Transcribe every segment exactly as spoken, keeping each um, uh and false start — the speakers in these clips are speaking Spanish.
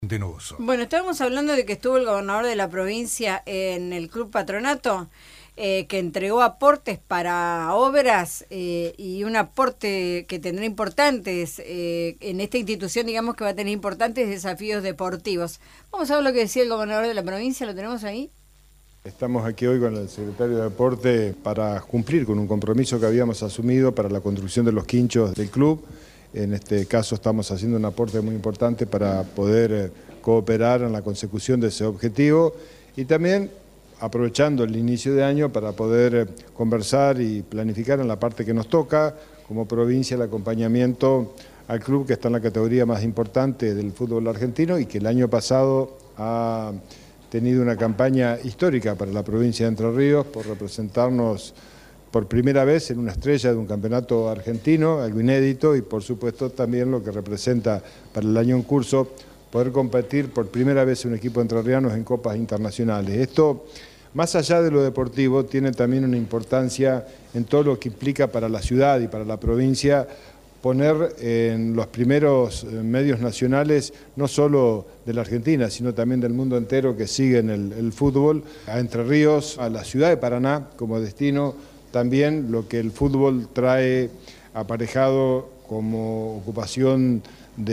Continuoso. Bueno, estábamos hablando de que estuvo el gobernador de la provincia en el Club Patronato, eh, que entregó aportes para obras eh, y un aporte que tendrá importantes, eh, en esta institución, digamos que va a tener importantes desafíos deportivos. Vamos a ver lo que decía el gobernador de la provincia, ¿lo tenemos ahí? Estamos aquí hoy con el secretario de Deporte para cumplir con un compromiso que habíamos asumido para la construcción de los quinchos del club. En este caso estamos haciendo un aporte muy importante para poder cooperar en la consecución de ese objetivo y también aprovechando el inicio de año para poder conversar y planificar en la parte que nos toca como provincia el acompañamiento al club que está en la categoría más importante del fútbol argentino y que el año pasado ha tenido una campaña histórica para la provincia de Entre Ríos por representarnos por primera vez en una estrella de un campeonato argentino, algo inédito, y por supuesto también lo que representa para el año en curso poder competir por primera vez un equipo entrerrianos en copas internacionales. Esto, más allá de lo deportivo, tiene también una importancia en todo lo que implica para la ciudad y para la provincia poner en los primeros medios nacionales, no solo de la Argentina, sino también del mundo entero que siguen el, el fútbol, a Entre Ríos, a la ciudad de Paraná como destino, también lo que el fútbol trae aparejado como ocupación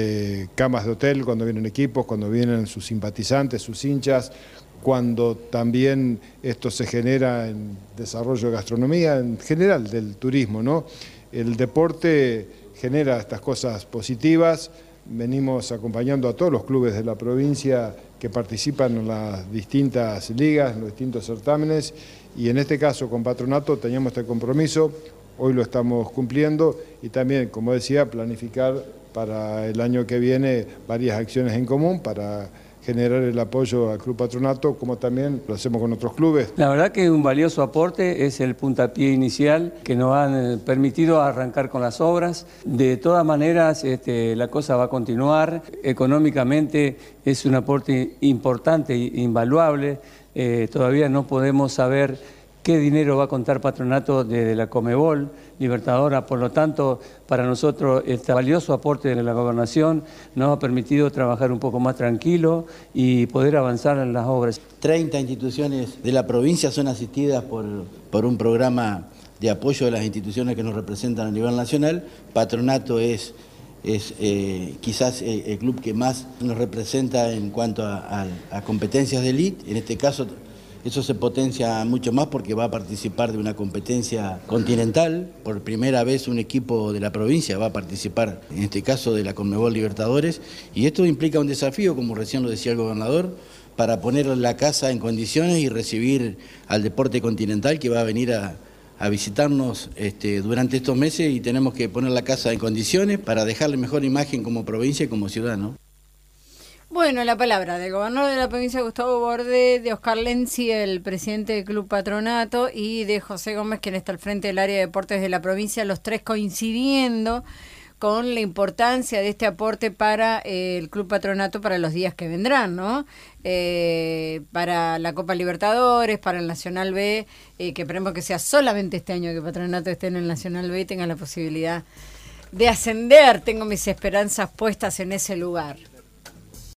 de camas de hotel cuando vienen equipos, cuando vienen sus simpatizantes, sus hinchas, cuando también esto se genera en desarrollo de gastronomía, en general del turismo, ¿no? El deporte genera estas cosas positivas. Venimos acompañando a todos los clubes de la provincia que participan en las distintas ligas, en los distintos certámenes, y en este caso con Patronato teníamos este compromiso, hoy lo estamos cumpliendo, y también, como decía, planificar para el año que viene varias acciones en común para generar el apoyo al Club Patronato, como también lo hacemos con otros clubes. La verdad que un valioso aporte es el puntapié inicial que nos han permitido arrancar con las obras. De todas maneras, este, la cosa va a continuar. Económicamente es un aporte importante e invaluable. Eh, todavía no podemos saber qué dinero va a contar Patronato desde la Conmebol Libertadora, por lo tanto, para nosotros este valioso aporte de la gobernación nos ha permitido trabajar un poco más tranquilo y poder avanzar en las obras. treinta instituciones de la provincia son asistidas por, por un programa de apoyo de las instituciones que nos representan a nivel nacional. Patronato es, es eh, quizás el, el club que más nos representa en cuanto a, a, a competencias de elite, en este caso. Eso se potencia mucho más porque va a participar de una competencia continental. Por primera vez un equipo de la provincia va a participar, en este caso de la Conmebol Libertadores. Y esto implica un desafío, como recién lo decía el gobernador, para poner la casa en condiciones y recibir al deporte continental que va a venir a, a visitarnos este, durante estos meses, y tenemos que poner la casa en condiciones para dejarle mejor imagen como provincia y como ciudad, ¿no? Bueno, la palabra del gobernador de la provincia, Gustavo Borde, de Oscar Lenzi, el presidente del Club Patronato, y de José Gómez, quien está al frente del área de deportes de la provincia, los tres coincidiendo con la importancia de este aporte para eh, el Club Patronato para los días que vendrán, ¿no? Eh, para la Copa Libertadores, para el Nacional B, eh, que esperemos que sea solamente este año que Patronato esté en el Nacional B y tenga la posibilidad de ascender. Tengo mis esperanzas puestas en ese lugar.